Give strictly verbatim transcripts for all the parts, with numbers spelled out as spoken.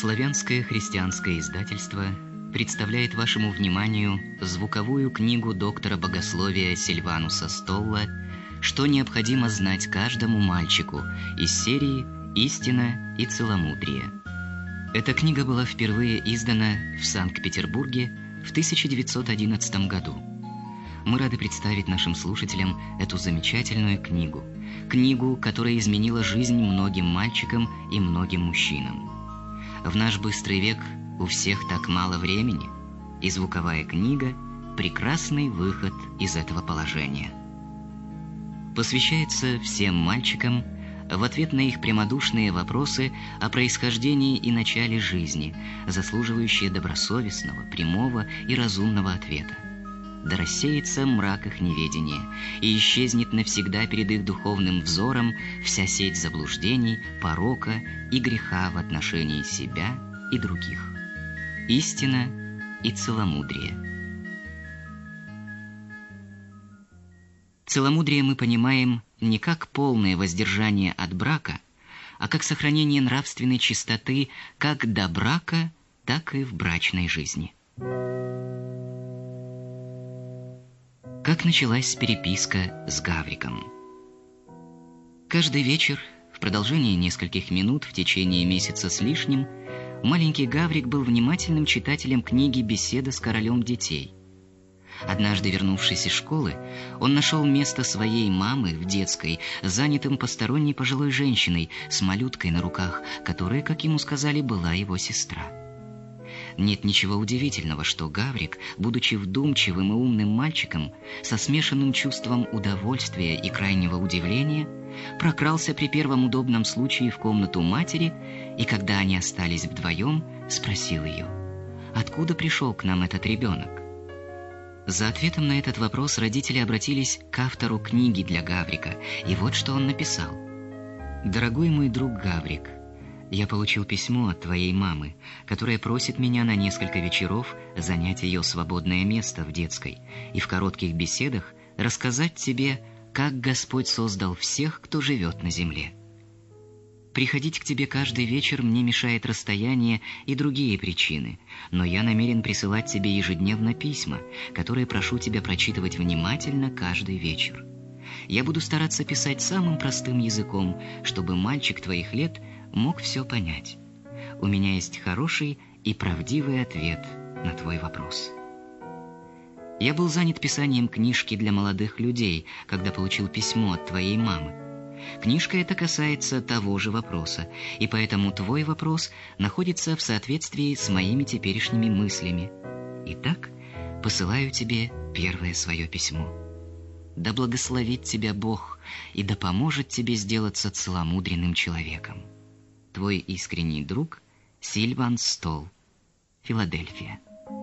Славянское христианское издательство представляет вашему вниманию звуковую книгу доктора богословия Сильвануса Столла «Что необходимо знать каждому мальчику» из серии «Истина и целомудрие». Эта книга была впервые издана в Санкт-Петербурге в тысяча девятьсот одиннадцатом году. Мы рады представить нашим слушателям эту замечательную книгу. Книгу, которая изменила жизнь многим мальчикам и многим мужчинам. В наш быстрый век у всех так мало времени, и звуковая книга – прекрасный выход из этого положения. Посвящается всем мальчикам в ответ на их прямодушные вопросы о происхождении и начале жизни, заслуживающие добросовестного, прямого и разумного ответа. Да рассеется мрак их неведения, и исчезнет навсегда перед их духовным взором вся сеть заблуждений, порока и греха в отношении себя и других. Истина и целомудрие. Целомудрие мы понимаем не как полное воздержание от брака, а как сохранение нравственной чистоты как до брака, так и в брачной жизни. Как началась переписка с Гавриком? Каждый вечер, в продолжении нескольких минут в течение месяца с лишним, маленький Гаврик был внимательным читателем книги «Беседа с королем детей». Однажды, вернувшись из школы, он нашел место своей мамы в детской, занятым посторонней пожилой женщиной с малюткой на руках, которая, как ему сказали, была его сестра. Нет ничего удивительного, что Гаврик, будучи вдумчивым и умным мальчиком, со смешанным чувством удовольствия и крайнего удивления, прокрался при первом удобном случае в комнату матери и, когда они остались вдвоем, спросил ее: «Откуда пришел к нам этот ребенок?» За ответом на этот вопрос родители обратились к автору книги для Гаврика, и вот что он написал. «Дорогой мой друг Гаврик, я получил письмо от твоей мамы, которая просит меня на несколько вечеров занять ее свободное место в детской и в коротких беседах рассказать тебе, как Господь создал всех, кто живет на земле. Приходить к тебе каждый вечер мне мешает расстояние и другие причины, но я намерен присылать тебе ежедневно письма, которые прошу тебя прочитывать внимательно каждый вечер. Я буду стараться писать самым простым языком, чтобы мальчик твоих лет мог все понять. У меня есть хороший и правдивый ответ на твой вопрос». Я был занят писанием книжки для молодых людей, когда получил письмо от твоей мамы. Книжка эта касается того же вопроса, и поэтому твой вопрос находится в соответствии с моими теперешними мыслями. Итак, посылаю тебе первое свое письмо. Да благословит тебя Бог, и да поможет тебе сделаться целомудренным человеком. Твой искренний друг Сильван Столл, Филадельфия.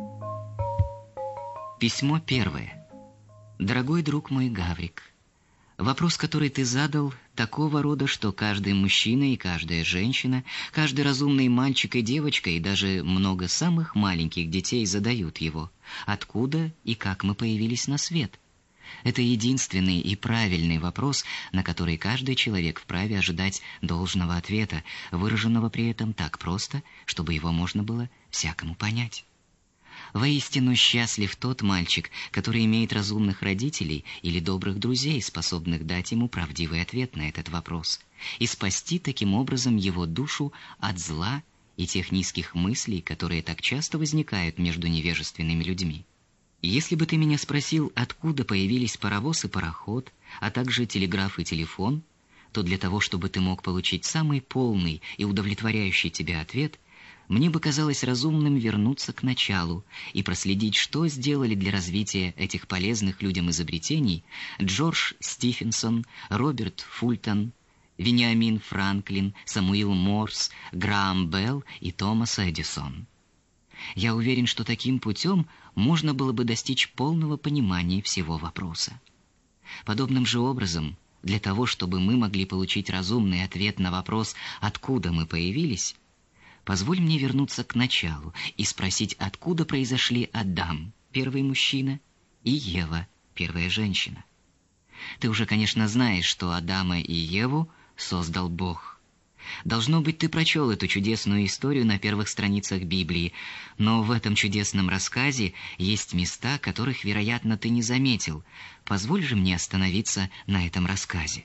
Письмо первое. Дорогой друг мой Гаврик, вопрос, который ты задал, такого рода, что каждый мужчина и каждая женщина, каждый разумный мальчик и девочка, и даже много самых маленьких детей задают его. Откуда и как мы появились на свет? Это единственный и правильный вопрос, на который каждый человек вправе ожидать должного ответа, выраженного при этом так просто, чтобы его можно было всякому понять. Воистину счастлив тот мальчик, который имеет разумных родителей или добрых друзей, способных дать ему правдивый ответ на этот вопрос, и спасти таким образом его душу от зла и тех низких мыслей, которые так часто возникают между невежественными людьми. Если бы ты меня спросил, откуда появились паровоз и пароход, а также телеграф и телефон, то для того, чтобы ты мог получить самый полный и удовлетворяющий тебя ответ, мне бы казалось разумным вернуться к началу и проследить, что сделали для развития этих полезных людям изобретений Джордж Стифенсон, Роберт Фултон, Вениамин Франклин, Самуил Морс, Граам Белл и Томас Эдисон. Я уверен, что таким путем можно было бы достичь полного понимания всего вопроса. Подобным же образом, для того, чтобы мы могли получить разумный ответ на вопрос, откуда мы появились, позволь мне вернуться к началу и спросить, откуда произошли Адам, первый мужчина, и Ева, первая женщина. Ты уже, конечно, знаешь, что Адама и Еву создал Бог. Должно быть, ты прочел эту чудесную историю на первых страницах Библии, но в этом чудесном рассказе есть места, которых, вероятно, ты не заметил. Позволь же мне остановиться на этом рассказе.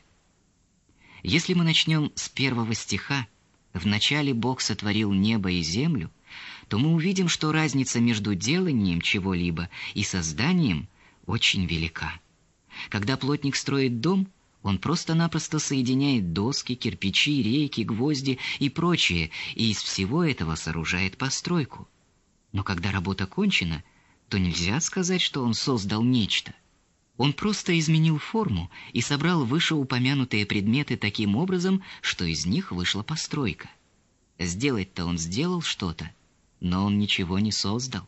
Если мы начнем с первого стиха «Вначале Бог сотворил небо и землю», то мы увидим, что разница между деланием чего-либо и созданием очень велика. Когда плотник строит дом, он просто-напросто соединяет доски, кирпичи, рейки, гвозди и прочее, и из всего этого сооружает постройку. Но когда работа кончена, то нельзя сказать, что он создал нечто. Он просто изменил форму и собрал вышеупомянутые предметы таким образом, что из них вышла постройка. Сделать-то он сделал что-то, но он ничего не создал.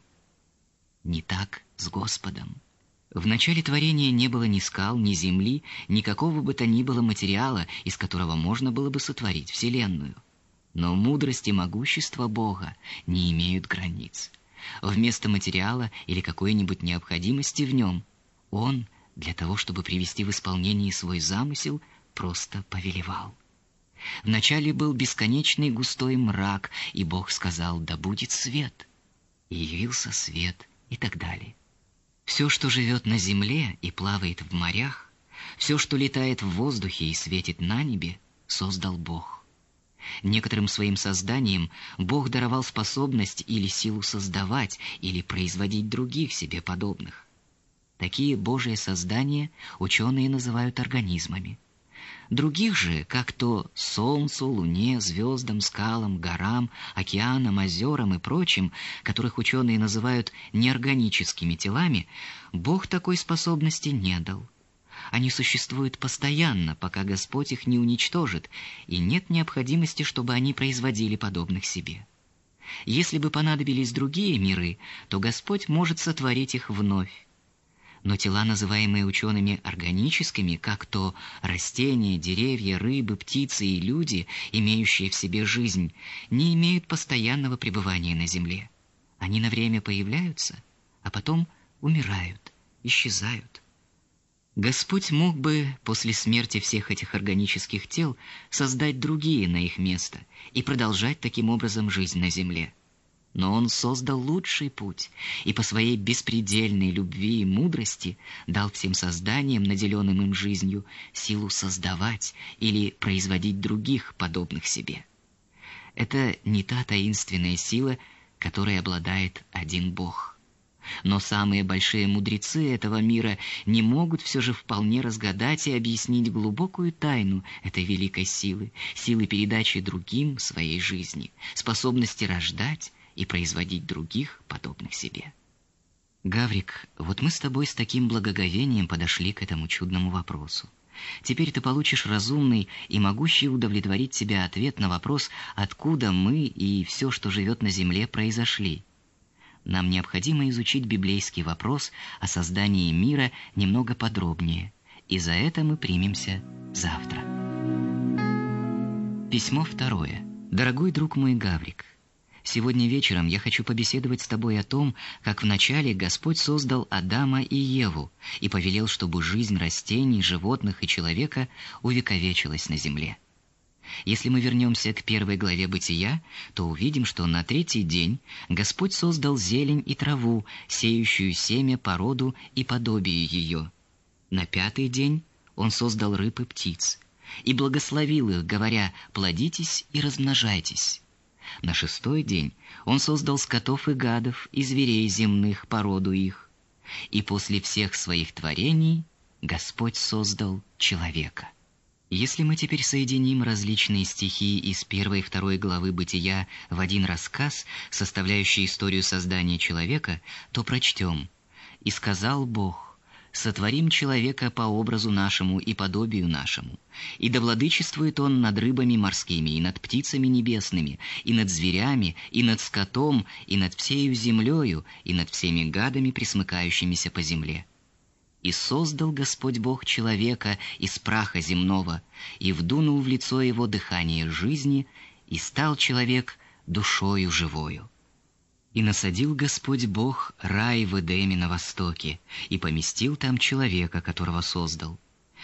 Не так с Господом. В начале творения не было ни скал, ни земли, никакого бы то ни было материала, из которого можно было бы сотворить Вселенную. Но мудрость и могущество Бога не имеют границ. Вместо материала или какой-нибудь необходимости в нем, Он, для того, чтобы привести в исполнение свой замысел, просто повелевал. Вначале был бесконечный густой мрак, и Бог сказал: «Да будет свет». И явился свет, и так далее. Все, что живет на земле и плавает в морях, все, что летает в воздухе и светит на небе, создал Бог. Некоторым своим созданиям Бог даровал способность или силу создавать, или производить других себе подобных. Такие Божие создания ученые называют организмами. Других же, как то Солнцу, Луне, звездам, скалам, горам, океанам, озерам и прочим, которых ученые называют неорганическими телами, Бог такой способности не дал. Они существуют постоянно, пока Господь их не уничтожит, и нет необходимости, чтобы они производили подобных себе. Если бы понадобились другие миры, то Господь может сотворить их вновь. Но тела, называемые учеными органическими, как то растения, деревья, рыбы, птицы и люди, имеющие в себе жизнь, не имеют постоянного пребывания на земле. Они на время появляются, а потом умирают, исчезают. Господь мог бы после смерти всех этих органических тел создать другие на их место и продолжать таким образом жизнь на земле. Но Он создал лучший путь и по своей беспредельной любви и мудрости дал всем созданиям, наделенным им жизнью, силу создавать или производить других, подобных себе. Это не та таинственная сила, которой обладает один Бог. Но самые большие мудрецы этого мира не могут все же вполне разгадать и объяснить глубокую тайну этой великой силы, силы передачи другим своей жизни, способности рождать и производить других, подобных себе. Гаврик, вот мы с тобой с таким благоговением подошли к этому чудному вопросу. Теперь ты получишь разумный и могущий удовлетворить тебя ответ на вопрос, откуда мы и все, что живет на земле, произошли. Нам необходимо изучить библейский вопрос о создании мира немного подробнее, и за это мы примемся завтра. Письмо второе. Дорогой друг мой Гаврик, сегодня вечером я хочу побеседовать с тобой о том, как вначале Господь создал Адама и Еву и повелел, чтобы жизнь растений, животных и человека увековечилась на земле. Если мы вернемся к первой главе Бытия, то увидим, что на третий день Господь создал зелень и траву, сеющую семя, породу и подобие ее. На пятый день Он создал рыб и птиц и благословил их, говоря: «Плодитесь и размножайтесь». На шестой день Он создал скотов и гадов, и зверей земных, породу их. И после всех своих творений Господь создал человека. Если мы теперь соединим различные стихи из первой и второй главы Бытия в один рассказ, составляющий историю создания человека, то прочтем: «И сказал Бог: сотворим человека по образу нашему и подобию нашему, и да владычествует он над рыбами морскими, и над птицами небесными, и над зверями, и над скотом, и над всею землею, и над всеми гадами, пресмыкающимися по земле. И создал Господь Бог человека из праха земного, и вдунул в лицо его дыхание жизни, и стал человек душою живою. И насадил Господь Бог рай в Эдеме на востоке, и поместил там человека, которого создал.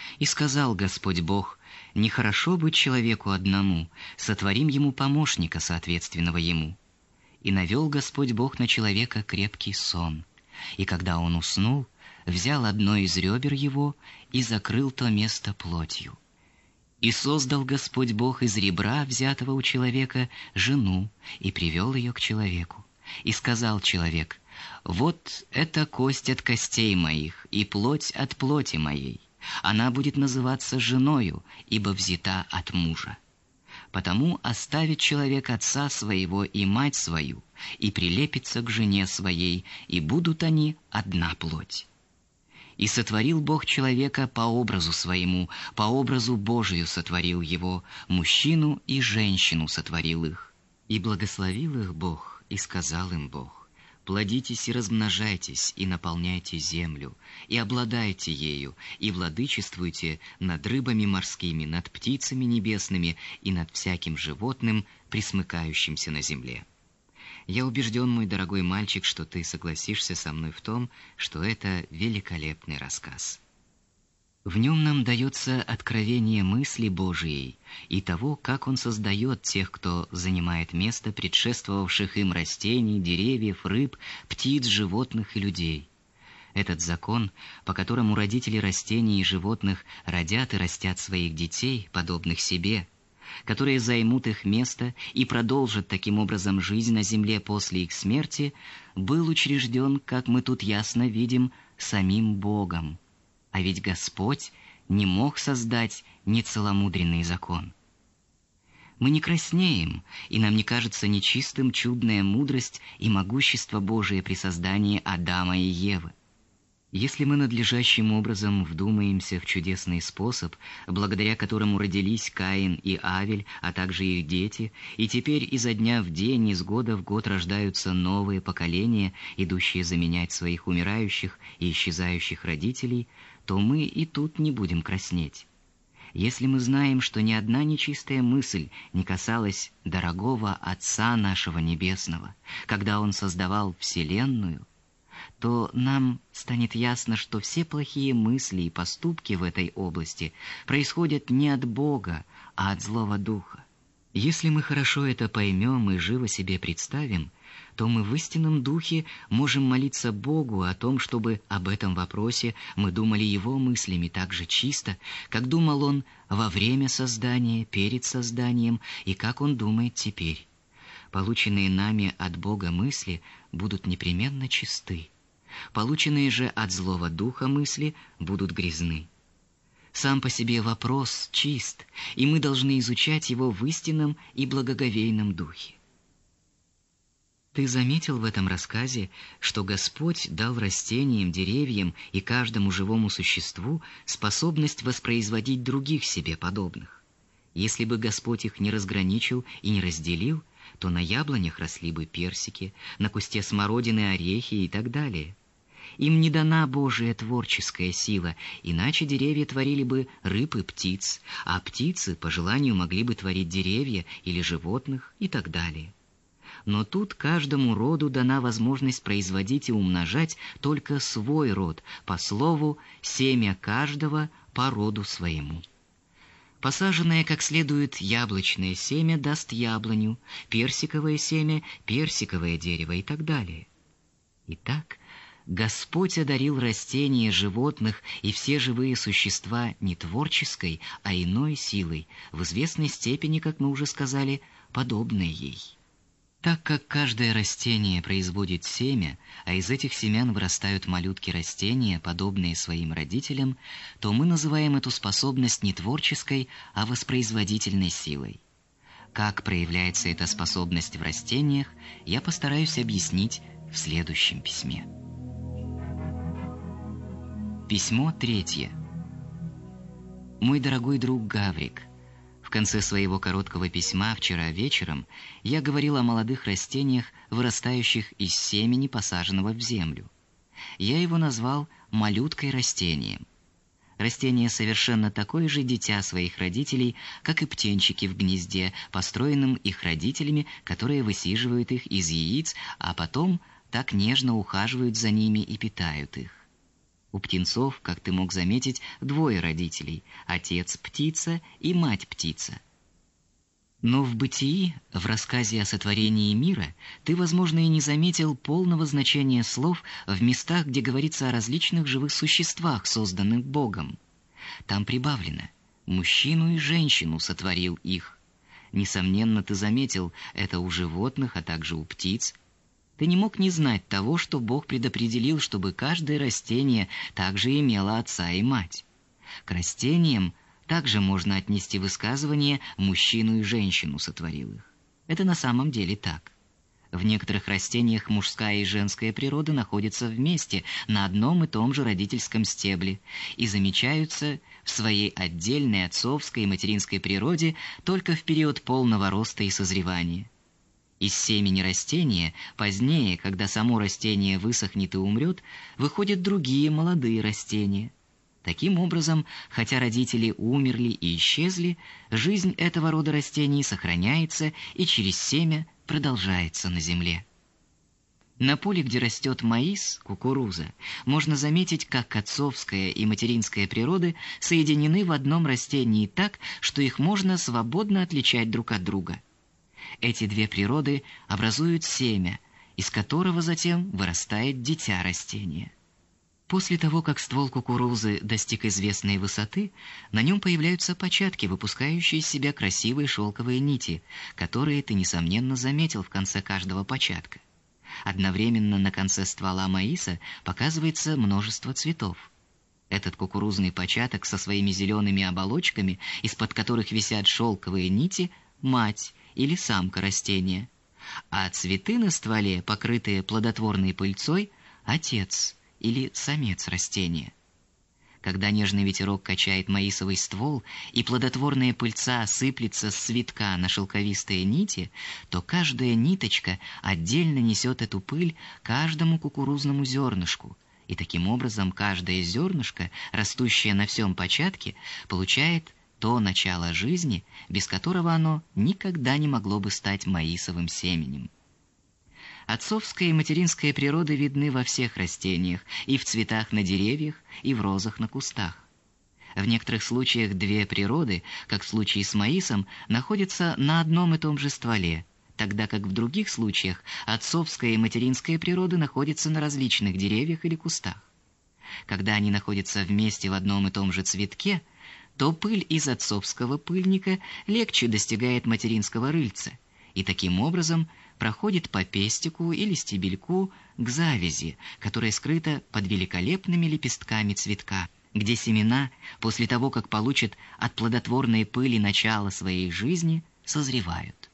И сказал Господь Бог: «Нехорошо быть человеку одному, сотворим ему помощника, соответственного ему». И навел Господь Бог на человека крепкий сон, и когда он уснул, взял одно из ребер его и закрыл то место плотью. И создал Господь Бог из ребра, взятого у человека, жену, и привел ее к человеку. И сказал человек: «Вот это кость от костей моих и плоть от плоти моей. Она будет называться женою, ибо взята от мужа. Потому оставит человек отца своего и мать свою, и прилепится к жене своей, и будут они одна плоть». И сотворил Бог человека по образу своему, по образу Божию сотворил его, мужчину и женщину сотворил их. И благословил их Бог, и сказал им Бог: «Плодитесь и размножайтесь, и наполняйте землю, и обладайте ею, и владычествуйте над рыбами морскими, над птицами небесными и над всяким животным, пресмыкающимся на земле». Я убежден, мой дорогой мальчик, что ты согласишься со мной в том, что это великолепный рассказ. В нем нам дается откровение мысли Божией и того, как Он создает тех, кто занимает место предшествовавших им растений, деревьев, рыб, птиц, животных и людей. Этот закон, по которому родители растений и животных родят и растят своих детей, подобных себе, которые займут их место и продолжат таким образом жизнь на земле после их смерти, был учрежден, как мы тут ясно видим, самим Богом. А ведь Господь не мог создать нецеломудренный закон. Мы не краснеем, и нам не кажется нечистым чудная мудрость и могущество Божие при создании Адама и Евы. Если мы надлежащим образом вдумаемся в чудесный способ, благодаря которому родились Каин и Авель, а также их дети, и теперь изо дня в день, из года в год рождаются новые поколения, идущие заменять своих умирающих и исчезающих родителей, то мы и тут не будем краснеть. Если мы знаем, что ни одна нечистая мысль не касалась дорогого Отца нашего Небесного, когда Он создавал Вселенную, то нам станет ясно, что все плохие мысли и поступки в этой области происходят не от Бога, а от злого духа. Если мы хорошо это поймем и живо себе представим, то мы в истинном духе можем молиться Богу о том, чтобы об этом вопросе мы думали Его мыслями так же чисто, как думал Он во время создания, перед созданием и как Он думает теперь. Полученные нами от Бога мысли будут непременно чисты. Полученные же от злого духа мысли будут грязны. Сам по себе вопрос чист, и мы должны изучать его в истинном и благоговейном духе. Ты заметил в этом рассказе, что Господь дал растениям, деревьям и каждому живому существу способность воспроизводить других себе подобных. Если бы Господь их не разграничил и не разделил, то на яблонях росли бы персики, на кусте смородины орехи и так далее. Им не дана Божия творческая сила, иначе деревья творили бы рыб и птиц, а птицы по желанию могли бы творить деревья или животных и так далее. Но тут каждому роду дана возможность производить и умножать только свой род, по слову «семя каждого по роду своему». Посаженное как следует яблочное семя даст яблоню, персиковое семя – персиковое дерево и так далее. Итак, Господь одарил растения, животных и все живые существа не творческой, а иной силой, в известной степени, как мы уже сказали, подобной ей. Так как каждое растение производит семя, а из этих семян вырастают малютки растения, подобные своим родителям, то мы называем эту способность не творческой, а воспроизводительной силой. Как проявляется эта способность в растениях, я постараюсь объяснить в следующем письме. Письмо третье. Мой дорогой друг Гаврик, в конце своего короткого письма вчера вечером я говорил о молодых растениях, вырастающих из семени, посаженного в землю. Я его назвал малюткой растением. Растение совершенно такое же дитя своих родителей, как и птенчики в гнезде, построенном их родителями, которые высиживают их из яиц, а потом так нежно ухаживают за ними и питают их. У птенцов, как ты мог заметить, двое родителей – отец птица и мать птица. Но в «Бытии», в рассказе о сотворении мира, ты, возможно, и не заметил полного значения слов в местах, где говорится о различных живых существах, созданных Богом. Там прибавлено: «Мужчину и женщину сотворил их». Несомненно, ты заметил это у животных, а также у птиц. Ты не мог не знать того, что Бог предопределил, чтобы каждое растение также имело отца и мать. К растениям также можно отнести высказывание «мужчину и женщину сотворил их». Это на самом деле так. В некоторых растениях мужская и женская природа находятся вместе на одном и том же родительском стебле и замечаются в своей отдельной отцовской и материнской природе только в период полного роста и созревания. Из семени растения позднее, когда само растение высохнет и умрет, выходят другие молодые растения. Таким образом, хотя родители умерли и исчезли, жизнь этого рода растений сохраняется и через семя продолжается на земле. На поле, где растет маис, кукуруза, можно заметить, как отцовская и материнская природы соединены в одном растении так, что их можно свободно отличать друг от друга. Эти две природы образуют семя, из которого затем вырастает дитя растения. После того, как ствол кукурузы достиг известной высоты, на нем появляются початки, выпускающие из себя красивые шелковые нити, которые ты, несомненно, заметил в конце каждого початка. Одновременно на конце ствола маиса показывается множество цветов. Этот кукурузный початок со своими зелеными оболочками, из-под которых висят шелковые нити, мать или самка растения, а цветы на стволе, покрытые плодотворной пыльцой, отец или самец растения. Когда нежный ветерок качает маисовый ствол и плодотворная пыльца сыплется с цветка на шелковистые нити, то каждая ниточка отдельно несет эту пыль каждому кукурузному зернышку, и таким образом каждое зернышко, растущее на всем початке, получает то начало жизни, без которого оно никогда не могло бы стать маисовым семенем. Отцовская и материнская природы видны во всех растениях, и в цветах на деревьях, и в розах на кустах. В некоторых случаях две природы, как в случае с маисом, находятся на одном и том же стволе, тогда как в других случаях отцовская и материнская природы находятся на различных деревьях или кустах. Когда они находятся вместе в одном и том же цветке, то пыль из отцовского пыльника легче достигает материнского рыльца, и таким образом проходит по пестику или стебельку к завязи, которая скрыта под великолепными лепестками цветка, где семена, после того, как получат от плодотворной пыли начало своей жизни, созревают.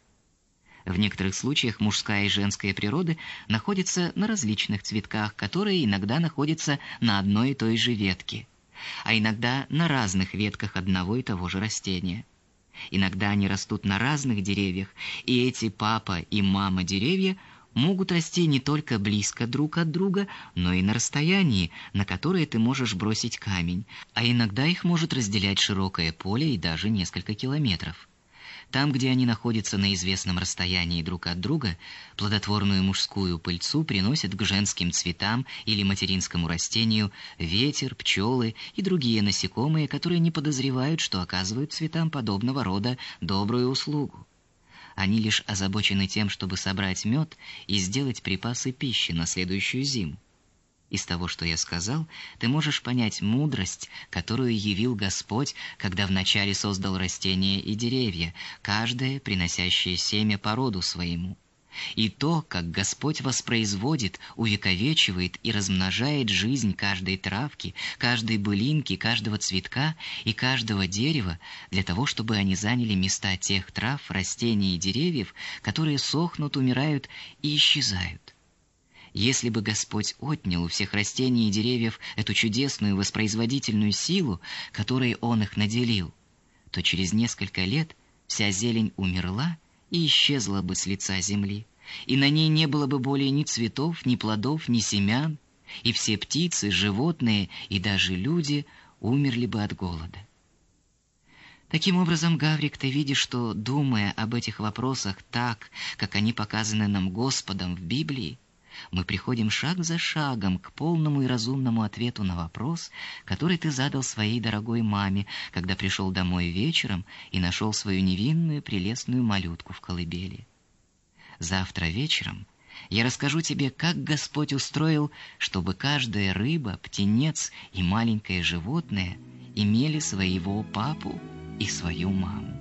В некоторых случаях мужская и женская природы находятся на различных цветках, которые иногда находятся на одной и той же ветке, а иногда на разных ветках одного и того же растения. Иногда они растут на разных деревьях, и эти папа и мама деревья могут расти не только близко друг от друга, но и на расстоянии, на которое ты можешь бросить камень, а иногда их может разделять широкое поле и даже несколько километров. Там, где они находятся на известном расстоянии друг от друга, плодотворную мужскую пыльцу приносят к женским цветам или материнскому растению ветер, пчелы и другие насекомые, которые не подозревают, что оказывают цветам подобного рода добрую услугу. Они лишь озабочены тем, чтобы собрать мед и сделать припасы пищи на следующую зиму. Из того, что я сказал, ты можешь понять мудрость, которую явил Господь, когда вначале создал растения и деревья, каждое приносящее семя по роду своему. И то, как Господь воспроизводит, увековечивает и размножает жизнь каждой травки, каждой былинки, каждого цветка и каждого дерева, для того, чтобы они заняли места тех трав, растений и деревьев, которые сохнут, умирают и исчезают. Если бы Господь отнял у всех растений и деревьев эту чудесную воспроизводительную силу, которой Он их наделил, то через несколько лет вся зелень умерла и исчезла бы с лица земли, и на ней не было бы более ни цветов, ни плодов, ни семян, и все птицы, животные и даже люди умерли бы от голода. Таким образом, Гаврик, ты видишь, что, думая об этих вопросах так, как они показаны нам Господом в Библии, мы приходим шаг за шагом к полному и разумному ответу на вопрос, который ты задал своей дорогой маме, когда пришел домой вечером и нашел свою невинную прелестную малютку в колыбели. Завтра вечером я расскажу тебе, как Господь устроил, чтобы каждая рыба, птенец и маленькое животное имели своего папу и свою маму.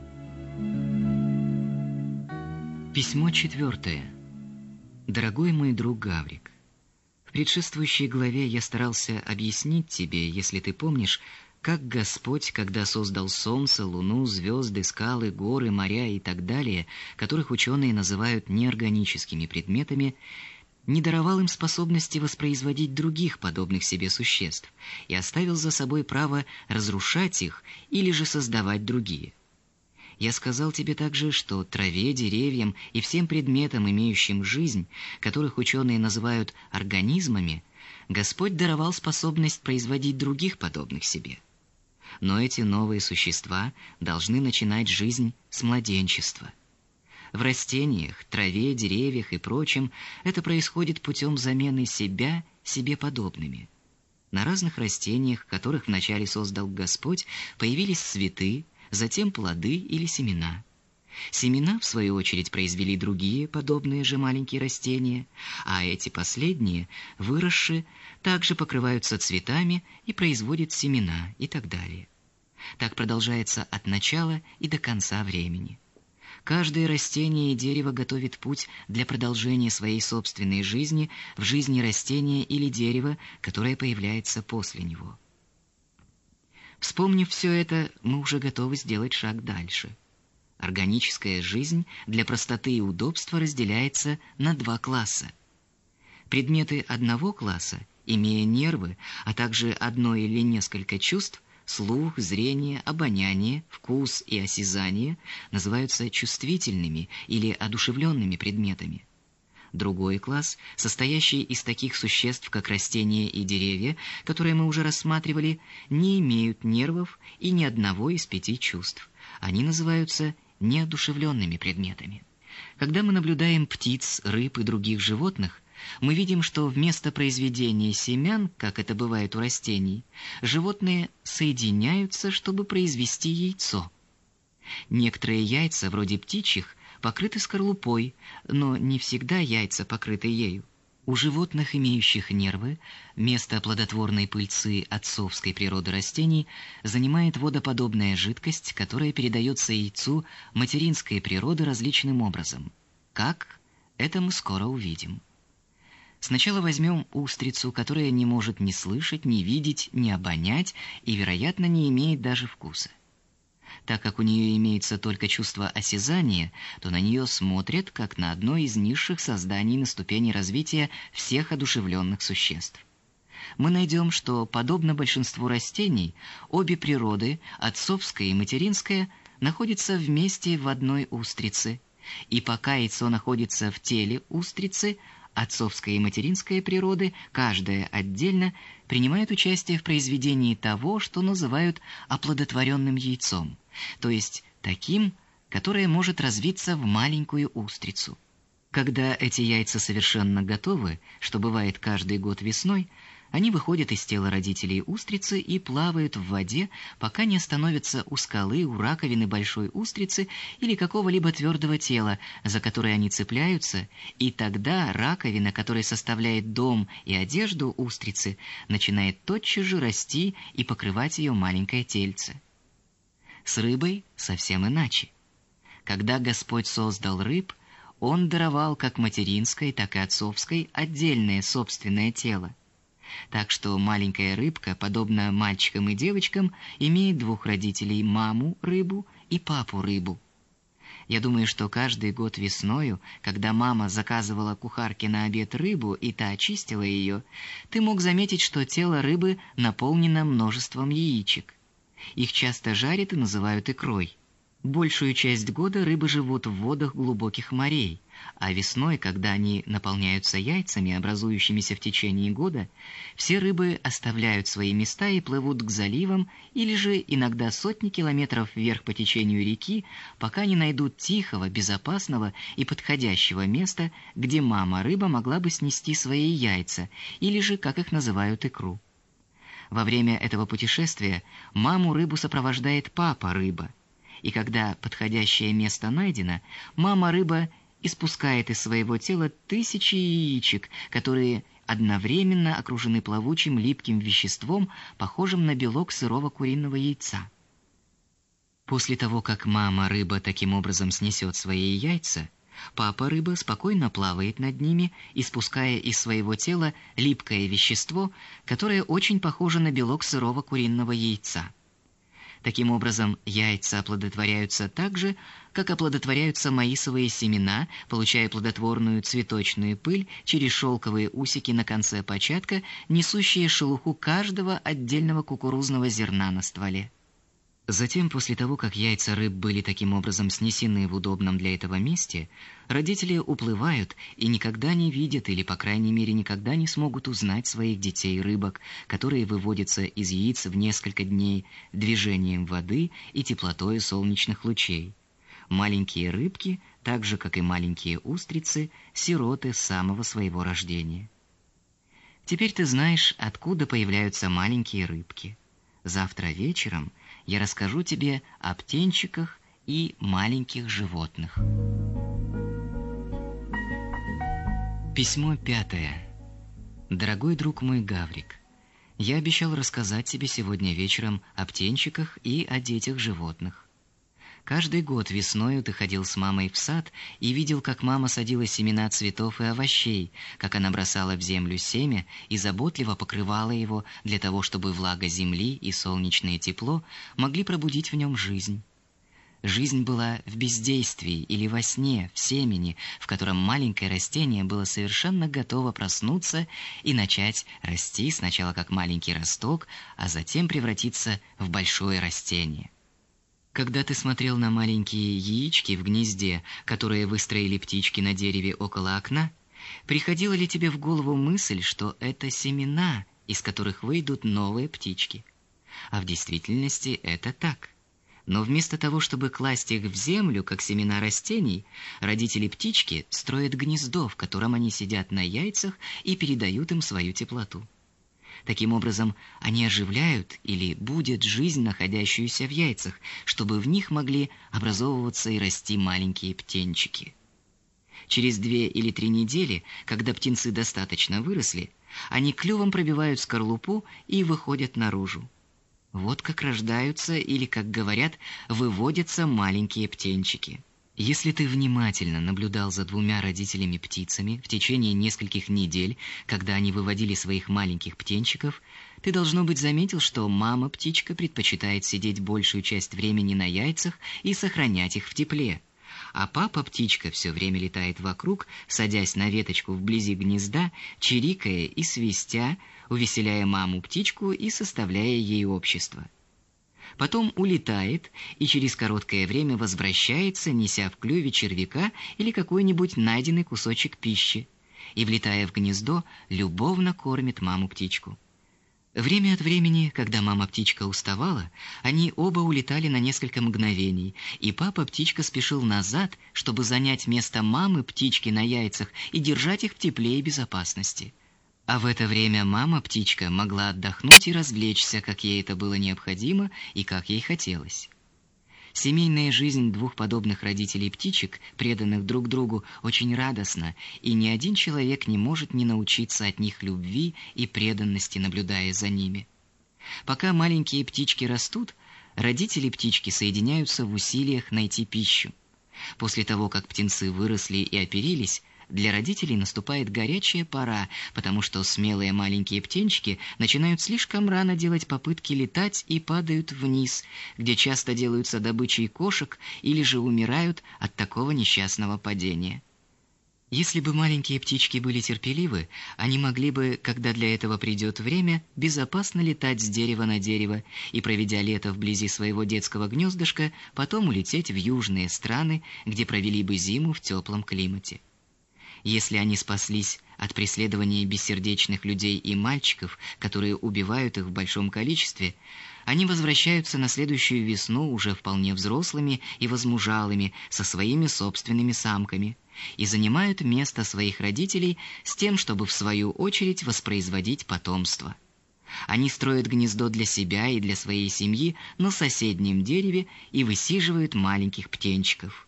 Письмо четвертое. Дорогой мой друг Гаврик, в предшествующей главе я старался объяснить тебе, если ты помнишь, как Господь, когда создал солнце, луну, звезды, скалы, горы, моря и так далее, которых ученые называют неорганическими предметами, не даровал им способности воспроизводить других подобных себе существ и оставил за собой право разрушать их или же создавать другие. Я сказал тебе также, что траве, деревьям и всем предметам, имеющим жизнь, которых ученые называют организмами, Господь даровал способность производить других подобных себе. Но эти новые существа должны начинать жизнь с младенчества. В растениях, траве, деревьях и прочем это происходит путем замены себя себе подобными. На разных растениях, которых вначале создал Господь, появились цветы, затем плоды или семена. Семена, в свою очередь, произвели другие, подобные же маленькие растения, а эти последние, выросшие, также покрываются цветами и производят семена и так далее. Так продолжается от начала и до конца времени. Каждое растение и дерево готовит путь для продолжения своей собственной жизни в жизни растения или дерева, которое появляется после него. Вспомнив все это, мы уже готовы сделать шаг дальше. Органическая жизнь для простоты и удобства разделяется на два класса. Предметы одного класса, имея нервы, а также одно или несколько чувств, слух, зрение, обоняние, вкус и осязание, называются чувствительными или одушевленными предметами. Другой класс, состоящий из таких существ, как растения и деревья, которые мы уже рассматривали, не имеют нервов и ни одного из пяти чувств. Они называются неодушевленными предметами. Когда мы наблюдаем птиц, рыб и других животных, мы видим, что вместо произведения семян, как это бывает у растений, животные соединяются, чтобы произвести яйцо. Некоторые яйца, вроде птичьих, покрыты скорлупой, но не всегда яйца покрыты ею. У животных, имеющих нервы, место плодотворной пыльцы отцовской природы растений занимает водоподобная жидкость, которая передается яйцу материнской природы различным образом. Как? Это мы скоро увидим. Сначала возьмем устрицу, которая не может ни слышать, ни видеть, ни обонять и, вероятно, не имеет даже вкуса. Так как у нее имеется только чувство осязания, то на нее смотрят, как на одно из низших созданий на ступени развития всех одушевленных существ. Мы найдем, что, подобно большинству растений, обе природы, отцовская и материнская, находятся вместе в одной устрице, и пока яйцо находится в теле устрицы, отцовская и материнская природы, каждая отдельно, принимает участие в произведении того, что называют оплодотворенным яйцом, то есть таким, которое может развиться в маленькую устрицу. Когда эти яйца совершенно готовы, что бывает каждый год весной, они выходят из тела родителей устрицы и плавают в воде, пока не остановятся у скалы, у раковины большой устрицы или какого-либо твердого тела, за которое они цепляются, и тогда раковина, которая составляет дом и одежду устрицы, начинает тотчас же расти и покрывать ее маленькое тельце. С рыбой совсем иначе. Когда Господь создал рыб, Он даровал как материнской, так и отцовской отдельное собственное тело. Так что маленькая рыбка, подобно мальчикам и девочкам, имеет двух родителей: маму рыбу и папу рыбу. Я думаю, что каждый год весною, когда мама заказывала кухарке на обед рыбу и та очистила ее, ты мог заметить, что тело рыбы наполнено множеством яичек. Их часто жарят и называют икрой. Большую часть года рыбы живут в водах глубоких морей, а весной, когда они наполняются яйцами, образующимися в течение года, все рыбы оставляют свои места и плывут к заливам или же иногда сотни километров вверх по течению реки, пока не найдут тихого, безопасного и подходящего места, где мама-рыба могла бы снести свои яйца, или же, как их называют, икру. Во время этого путешествия маму-рыбу сопровождает папа-рыба, и когда подходящее место найдено, мама-рыба испускает из своего тела тысячи яичек, которые одновременно окружены плавучим липким веществом, похожим на белок сырого куриного яйца. После того, как мама-рыба таким образом снесет свои яйца, папа-рыба спокойно плавает над ними, испуская из своего тела липкое вещество, которое очень похоже на белок сырого куриного яйца. Таким образом, яйца оплодотворяются так же, как оплодотворяются маисовые семена, получая плодотворную цветочную пыль через шелковые усики на конце початка, несущие шелуху каждого отдельного кукурузного зерна на стволе. Затем, после того, как яйца рыб были таким образом снесены в удобном для этого месте, родители уплывают и никогда не видят или, по крайней мере, никогда не смогут узнать своих детей-рыбок, которые выводятся из яиц в несколько дней движением воды и теплотой солнечных лучей. Маленькие рыбки, так же, как и маленькие устрицы, сироты с самого своего рождения. Теперь ты знаешь, откуда появляются маленькие рыбки. Завтра вечером я расскажу тебе о птенчиках и маленьких животных. Письмо пятое. Дорогой друг мой Гаврик, я обещал рассказать тебе сегодня вечером о птенчиках и о детях животных. Каждый год весною ты ходил с мамой в сад и видел, как мама садила семена цветов и овощей, как она бросала в землю семя и заботливо покрывала его для того, чтобы влага земли и солнечное тепло могли пробудить в нем жизнь. Жизнь была в бездействии или во сне, в семени, в котором маленькое растение было совершенно готово проснуться и начать расти сначала как маленький росток, а затем превратиться в большое растение. Когда ты смотрел на маленькие яички в гнезде, которые выстроили птички на дереве около окна, приходила ли тебе в голову мысль, что это семена, из которых выйдут новые птички? А в действительности это так. Но вместо того, чтобы класть их в землю, как семена растений, родители птички строят гнездо, в котором они сидят на яйцах и передают им свою теплоту. Таким образом, они оживляют или будят жизнь, находящуюся в яйцах, чтобы в них могли образовываться и расти маленькие птенчики. Через две или три недели, когда птенцы достаточно выросли, они клювом пробивают скорлупу и выходят наружу. Вот как рождаются или, как говорят, выводятся маленькие птенчики. Если ты внимательно наблюдал за двумя родителями-птицами в течение нескольких недель, когда они выводили своих маленьких птенчиков, ты, должно быть, заметил, что мама-птичка предпочитает сидеть большую часть времени на яйцах и сохранять их в тепле, а папа-птичка все время летает вокруг, садясь на веточку вблизи гнезда, чирикая и свистя, увеселяя маму-птичку и составляя ей общество. Потом улетает и через короткое время возвращается, неся в клюве червяка или какой-нибудь найденный кусочек пищи, и, влетая в гнездо, любовно кормит маму-птичку. Время от времени, когда мама-птичка уставала, они оба улетали на несколько мгновений, и папа-птичка спешил назад, чтобы занять место мамы-птички на яйцах и держать их в тепле и безопасности. А в это время мама-птичка могла отдохнуть и развлечься, как ей это было необходимо и как ей хотелось. Семейная жизнь двух подобных родителей-птичек, преданных друг другу, очень радостна, и ни один человек не может не научиться от них любви и преданности, наблюдая за ними. Пока маленькие птички растут, родители-птички соединяются в усилиях найти пищу. После того, как птенцы выросли и оперились, для родителей наступает горячая пора, потому что смелые маленькие птенчики начинают слишком рано делать попытки летать и падают вниз, где часто делаются добычей кошек или же умирают от такого несчастного падения. Если бы маленькие птички были терпеливы, они могли бы, когда для этого придет время, безопасно летать с дерева на дерево и, проведя лето вблизи своего детского гнездышка, потом улететь в южные страны, где провели бы зиму в теплом климате. Если они спаслись от преследования бессердечных людей и мальчиков, которые убивают их в большом количестве, они возвращаются на следующую весну уже вполне взрослыми и возмужалыми, со своими собственными самками, и занимают место своих родителей с тем, чтобы в свою очередь воспроизводить потомство. Они строят гнездо для себя и для своей семьи на соседнем дереве и высиживают маленьких птенчиков.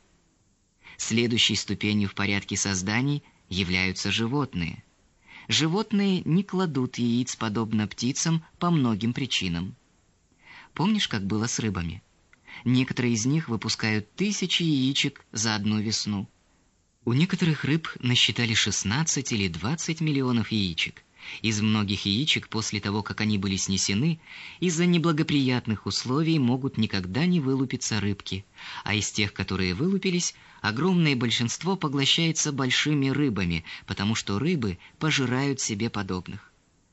Следующей ступенью в порядке созданий являются животные. Животные не кладут яиц подобно птицам по многим причинам. Помнишь, как было с рыбами? Некоторые из них выпускают тысячи яичек за одну весну. У некоторых рыб насчитали шестнадцать или двадцать миллионов яичек. Из многих яичек после того, как они были снесены, из-за неблагоприятных условий могут никогда не вылупиться рыбки, а из тех, которые вылупились, огромное большинство поглощается большими рыбами, потому что рыбы пожирают себе подобных.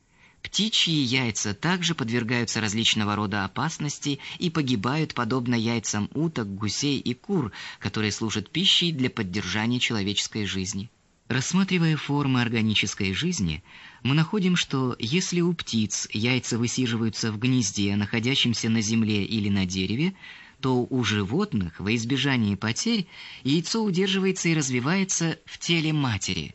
Птичьи яйца также подвергаются различного рода опасности и погибают подобно яйцам уток, гусей и кур, которые служат пищей для поддержания человеческой жизни. Рассматривая формы органической жизни, мы находим, что если у птиц яйца высиживаются в гнезде, находящемся на земле или на дереве, то у животных, во избежание потерь, яйцо удерживается и развивается в теле матери.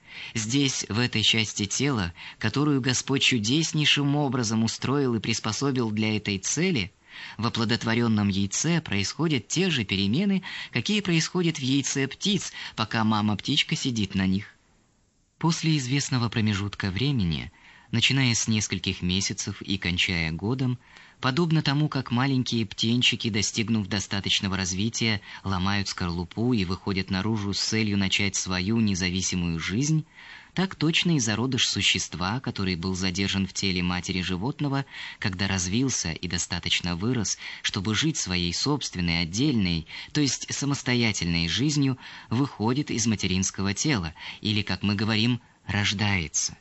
Здесь, в этой части тела, которую Господь чудеснейшим образом устроил и приспособил для этой цели, в оплодотворенном яйце происходят те же перемены, какие происходят в яйце птиц, пока мама-птичка сидит на них. После известного промежутка времени, начиная с нескольких месяцев и кончая годом, подобно тому, как маленькие птенчики, достигнув достаточного развития, ломают скорлупу и выходят наружу с целью начать свою независимую жизнь, так точно и зародыш существа, который был задержан в теле матери животного, когда развился и достаточно вырос, чтобы жить своей собственной, отдельной, то есть самостоятельной жизнью, выходит из материнского тела, или, как мы говорим, рождается.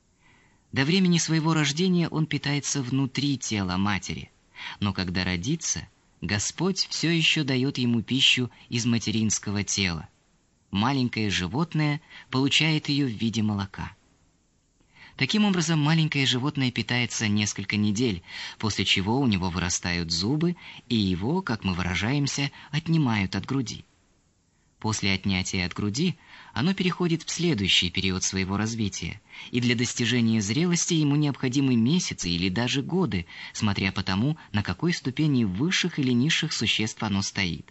До времени своего рождения он питается внутри тела матери, но когда родится, Господь все еще дает ему пищу из материнского тела. Маленькое животное получает ее в виде молока. Таким образом, маленькое животное питается несколько недель, после чего у него вырастают зубы, и его, как мы выражаемся, отнимают от груди. После отнятия от груди оно переходит в следующий период своего развития, и для достижения зрелости ему необходимы месяцы или даже годы, смотря по тому, на какой ступени высших или низших существ оно стоит.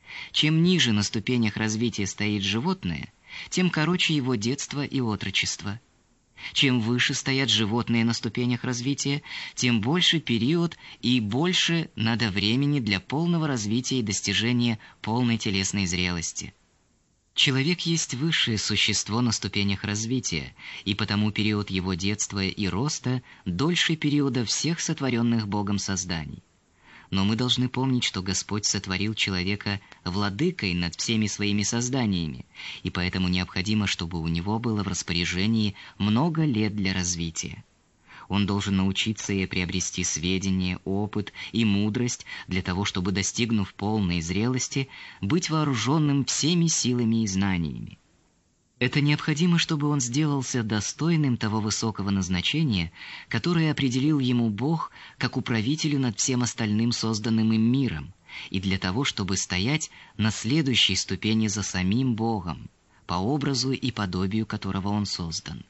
Чем ниже на ступенях развития стоит животное, тем короче его детство и отрочество. Чем выше стоят животные на ступенях развития, тем больше период и больше надо времени для полного развития и достижения полной телесной зрелости. Человек есть высшее существо на ступенях развития, и потому период его детства и роста дольше периода всех сотворенных Богом созданий. Но мы должны помнить, что Господь сотворил человека владыкой над всеми своими созданиями, и поэтому необходимо, чтобы у него было в распоряжении много лет для развития. Он должен научиться и приобрести сведения, опыт и мудрость для того, чтобы, достигнув полной зрелости, быть вооруженным всеми силами и знаниями. Это необходимо, чтобы он сделался достойным того высокого назначения, которое определил ему Бог как управителю над всем остальным созданным им миром, и для того, чтобы стоять на следующей ступени за самим Богом, по образу и подобию которого он создан.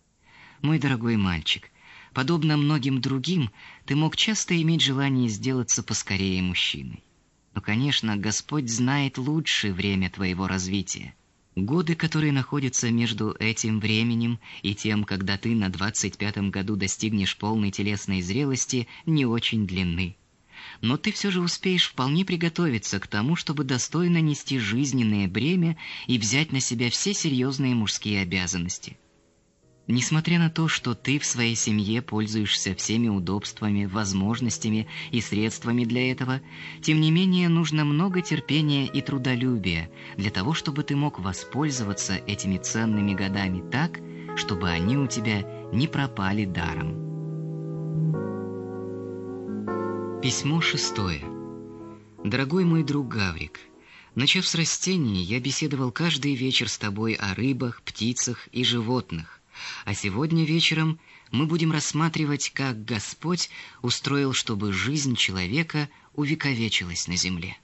Мой дорогой мальчик, подобно многим другим, ты мог часто иметь желание сделаться поскорее мужчиной. Но, конечно, Господь знает лучшее время твоего развития. Годы, которые находятся между этим временем и тем, когда ты на двадцать пятом году достигнешь полной телесной зрелости, не очень длинны. Но ты все же успеешь вполне приготовиться к тому, чтобы достойно нести жизненное бремя и взять на себя все серьезные мужские обязанности. Несмотря на то, что ты в своей семье пользуешься всеми удобствами, возможностями и средствами для этого, тем не менее нужно много терпения и трудолюбия для того, чтобы ты мог воспользоваться этими ценными годами так, чтобы они у тебя не пропали даром. Письмо шестое. Дорогой мой друг Гаврик, начав с растений, я беседовал каждый вечер с тобой о рыбах, птицах и животных. А сегодня вечером мы будем рассматривать, как Господь устроил, чтобы жизнь человека увековечилась на земле.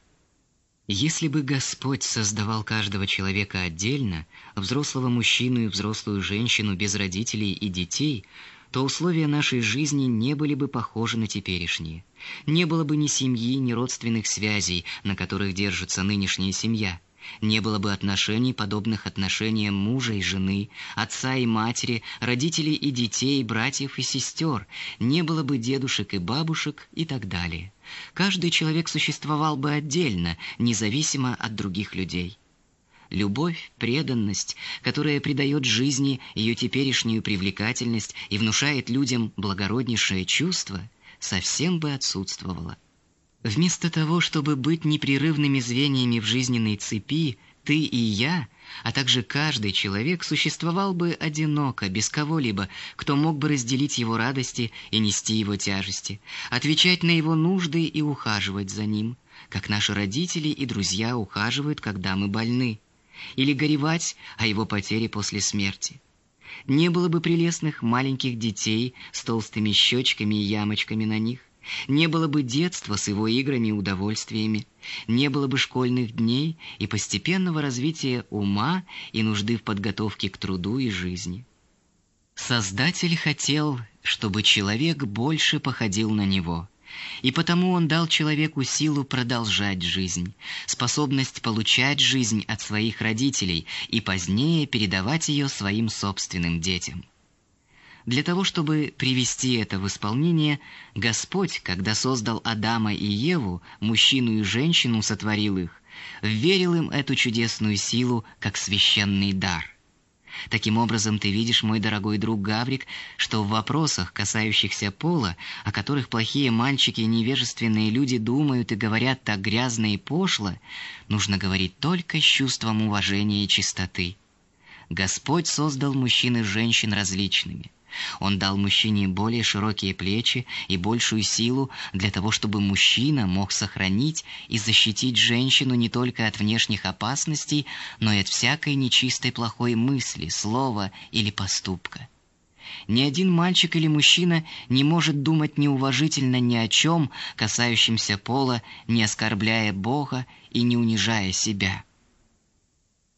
Если бы Господь создавал каждого человека отдельно, взрослого мужчину и взрослую женщину без родителей и детей, то условия нашей жизни не были бы похожи на теперешние. Не было бы ни семьи, ни родственных связей, на которых держится нынешняя семья. Не было бы отношений, подобных отношениям мужа и жены, отца и матери, родителей и детей, братьев и сестер. Не было бы дедушек и бабушек и так далее. Каждый человек существовал бы отдельно, независимо от других людей. Любовь, преданность, которая придает жизни ее теперешнюю привлекательность и внушает людям благороднейшее чувство, совсем бы отсутствовала. Вместо того, чтобы быть непрерывными звеньями в жизненной цепи, ты и я, а также каждый человек существовал бы одиноко, без кого-либо, кто мог бы разделить его радости и нести его тяжести, отвечать на его нужды и ухаживать за ним, как наши родители и друзья ухаживают, когда мы больны, или горевать о его потере после смерти. Не было бы прелестных маленьких детей с толстыми щечками и ямочками на них, не было бы детства с его играми и удовольствиями, не было бы школьных дней и постепенного развития ума и нужды в подготовке к труду и жизни. Создатель хотел, чтобы человек больше походил на него, и потому он дал человеку силу продолжать жизнь, способность получать жизнь от своих родителей и позднее передавать ее своим собственным детям. Для того, чтобы привести это в исполнение, Господь, когда создал Адама и Еву, мужчину и женщину сотворил их, вверил им эту чудесную силу как священный дар. Таким образом, ты видишь, мой дорогой друг Гаврик, что в вопросах, касающихся пола, о которых плохие мальчики и невежественные люди думают и говорят так грязно и пошло, нужно говорить только с чувством уважения и чистоты. Господь создал мужчин и женщин различными. Он дал мужчине более широкие плечи и большую силу для того, чтобы мужчина мог сохранить и защитить женщину не только от внешних опасностей, но и от всякой нечистой плохой мысли, слова или поступка. Ни один мальчик или мужчина не может думать неуважительно ни о чем, касающемся пола, не оскорбляя Бога и не унижая себя.